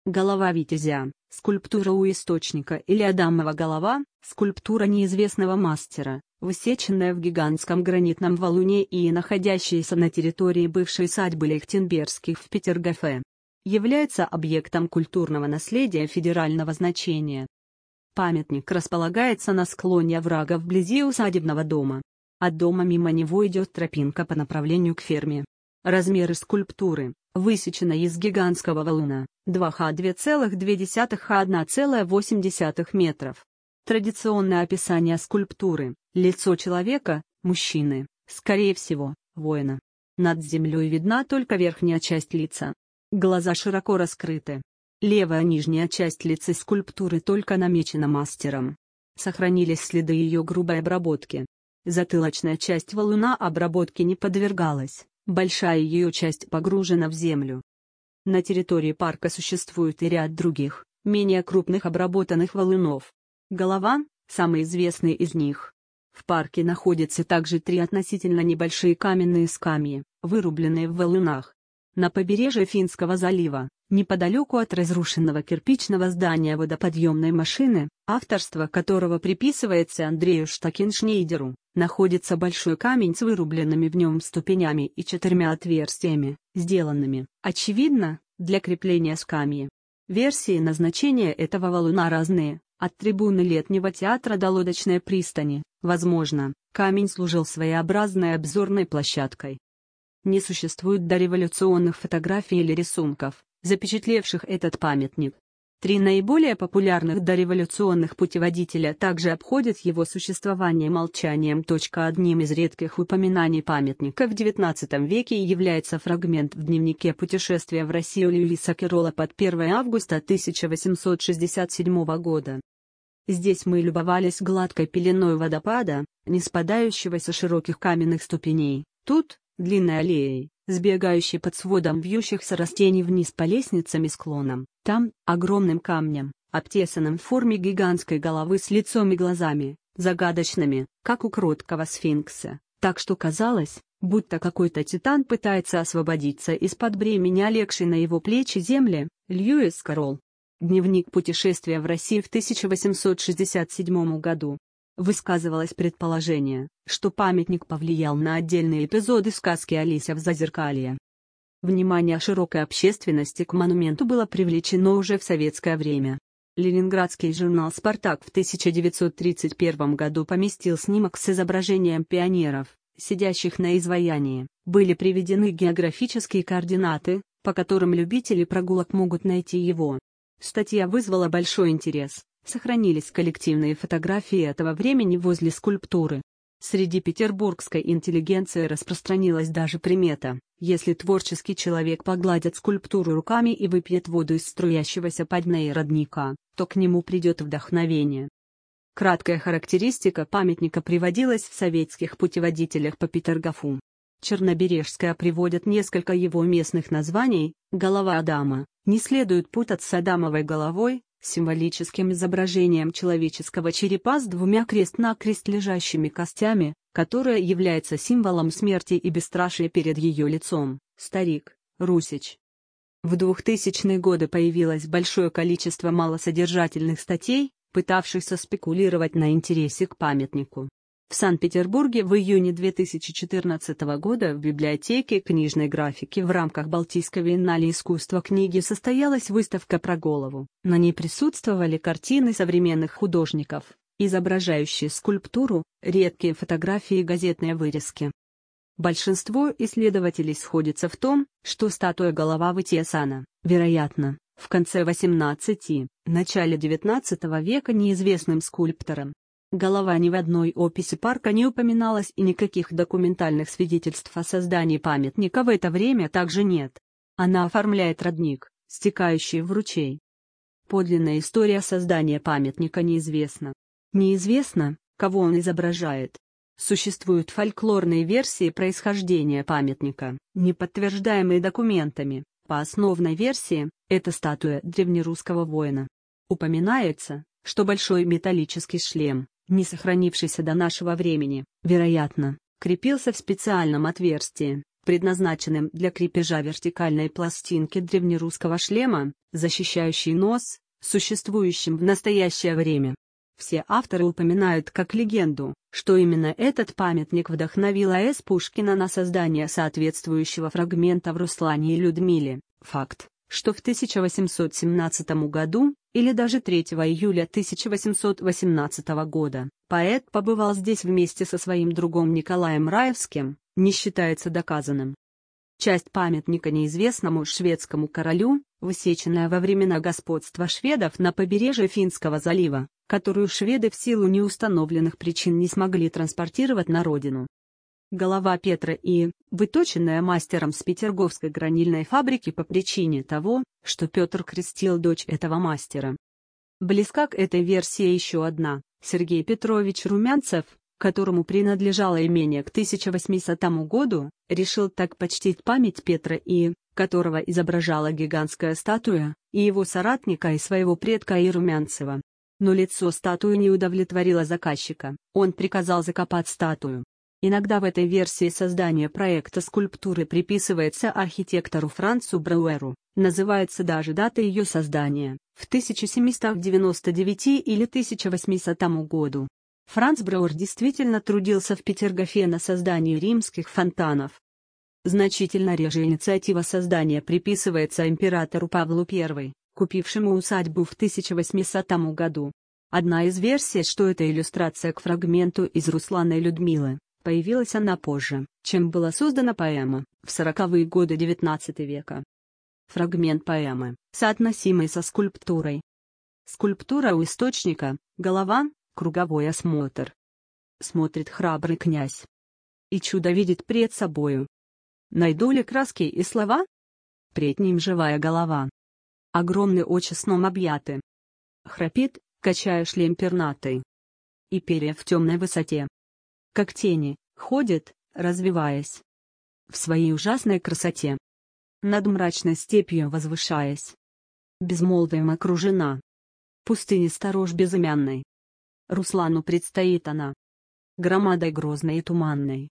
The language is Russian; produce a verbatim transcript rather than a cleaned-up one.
Голова витязя, скульптура у источника или Адамова голова, скульптура неизвестного мастера, высеченная в гигантском гранитном валуне и находящаяся на территории бывшей усадьбы Лихтенбергских в Петергофе. Является объектом культурного наследия федерального значения. Памятник располагается на склоне оврага вблизи усадебного дома. От дома мимо него идет тропинка по направлению к ферме. Размеры скульптуры, высечена из гигантского валуна, два ха два целых две десятых ха один целых восемь десятых метров. Традиционное описание скульптуры: лицо человека, мужчины, скорее всего, воина. Над землей видна только верхняя часть лица. Глаза широко раскрыты. Левая нижняя часть лица скульптуры только намечена мастером. Сохранились следы ее грубой обработки. Затылочная часть валуна обработке не подвергалась, большая ее часть погружена в землю. На территории парка существует и ряд других, менее крупных обработанных валунов. Голова – самый известный из них. В парке находятся также три относительно небольшие каменные скамьи, вырубленные в валунах. На побережье Финского залива, неподалеку от разрушенного кирпичного здания водоподъемной машины, авторство которого приписывается Андрею Штакеншнейдеру, находится большой камень с вырубленными в нем ступенями и четырьмя отверстиями, сделанными, очевидно, для крепления скамьи. Версии назначения этого валуна разные, от трибуны летнего театра до лодочной пристани. Возможно, камень служил своеобразной обзорной площадкой. Не существует дореволюционных фотографий или рисунков, запечатлевших этот памятник. Три наиболее популярных дореволюционных путеводителя также обходят его существование молчанием. Одним из редких упоминаний памятника в девятнадцатом веке является фрагмент в дневнике путешествия в Россию Льюиса Керрола под первое августа тысяча восемьсот шестьдесят седьмого года. Здесь мы любовались гладкой пеленой водопада, не спадающего со широких каменных ступеней. Тут — длинной аллеей, сбегающей под сводом вьющихся растений вниз по лестницам и склонам, там — огромным камнем, обтесанным в форме гигантской головы с лицом и глазами, загадочными, как у кроткого сфинкса, так что казалось, будто какой-то титан пытается освободиться из-под бремени олегшей на его плечи земли. Льюис Керролл. Дневник путешествия в Россию в тысяча восемьсот шестьдесят седьмом году. Высказывалось предположение, что памятник повлиял на отдельные эпизоды сказки «Алися в Зазеркалье». Внимание широкой общественности к монументу было привлечено уже в советское время. Ленинградский журнал «Спартак» в тысяча девятьсот тридцать первом году поместил снимок с изображением пионеров, сидящих на изваянии. Были приведены географические координаты, по которым любители прогулок могут найти его. Статья вызвала большой интерес. Сохранились коллективные фотографии этого времени возле скульптуры. Среди петербургской интеллигенции распространилась даже примета: если творческий человек погладит скульптуру руками и выпьет воду из струящегося под ней родника, то к нему придет вдохновение. Краткая характеристика памятника приводилась в советских путеводителях по Петергофу. Чернобережская приводит несколько его местных названий. Голова Адама не следует путать с Адамовой головой, символическим изображением человеческого черепа с двумя крест-накрест лежащими костями, которое является символом смерти и бесстрашия перед ее лицом. Старик, Русич. В двухтысячные годы появилось большое количество малосодержательных статей, пытавшихся спекулировать на интересе к памятнику. В Санкт-Петербурге в июне две тысячи четырнадцатого года в библиотеке книжной графики в рамках Балтийского биеннале искусства книги состоялась выставка про голову. На ней присутствовали картины современных художников, изображающие скульптуру, редкие фотографии и газетные вырезки. Большинство исследователей сходится в том, что статуя голова вытесана, вероятно, в конце восемнадцатого — начале девятнадцатого века неизвестным скульптором. Голова ни в одной описи парка не упоминалась, и никаких документальных свидетельств о создании памятника в это время также нет. Она оформляет родник, стекающий в ручей. Подлинная история создания памятника неизвестна. Неизвестно, кого он изображает. Существуют фольклорные версии происхождения памятника, не подтверждаемые документами. По основной версии, это статуя древнерусского воина. Упоминается, что большой металлический шлем, не сохранившийся до нашего времени, вероятно, крепился в специальном отверстии, предназначенным для крепежа вертикальной пластинки древнерусского шлема, защищающий нос, существующим в настоящее время. Все авторы упоминают как легенду, что именно этот памятник вдохновил А С Пушкина на создание соответствующего фрагмента в «Руслане и Людмиле». Факт, что в тысяча восемьсот семнадцатом году, или даже третьего июля тысяча восемьсот восемнадцатого года, поэт побывал здесь вместе со своим другом Николаем Раевским, не считается доказанным. Часть памятника неизвестному шведскому королю, высеченная во времена господства шведов на побережье Финского залива, которую шведы в силу неустановленных причин не смогли транспортировать на родину. Голова Петра И, выточенная мастером с Петерговской гранильной фабрики по причине того, что Петр крестил дочь этого мастера. Близка к этой версии еще одна: Сергей Петрович Румянцев, которому принадлежало имение к тысяча восьмисотому году, решил так почтить память Петра И, которого изображала гигантская статуя, и его соратника и своего предка И. Румянцева. Но лицо статуи не удовлетворило заказчика, он приказал закопать статую. Иногда в этой версии создание проекта скульптуры приписывается архитектору Францу Брауэру, называется даже дата ее создания, в тысяча семьсот девяносто девятом или тысяча восьмисотом году. Франц Брауэр действительно трудился в Петергофе на создании римских фонтанов. Значительно реже инициатива создания приписывается императору Павлу Первому, купившему усадьбу в тысяча восьмисотом году. Одна из версий, что это иллюстрация к фрагменту из «Руслана и Людмилы», появилась она позже, чем была создана поэма, в сороковые годы девятнадцатого века. Фрагмент поэмы, соотносимый со скульптурой. Скульптура у источника, голова, круговой осмотр. Смотрит храбрый князь. И чудо видит пред собою. Найду ли краски и слова? Пред ним живая голова. Огромные очи сном объяты. Храпит, качая шлем пернатый. И перья в темной высоте. Как тени, ходит, развиваясь. В своей ужасной красоте. Над мрачной степью возвышаясь. Безмолвием окружена. Пустыне сторож безымянной. Руслану предстоит она. Громадой грозной и туманной.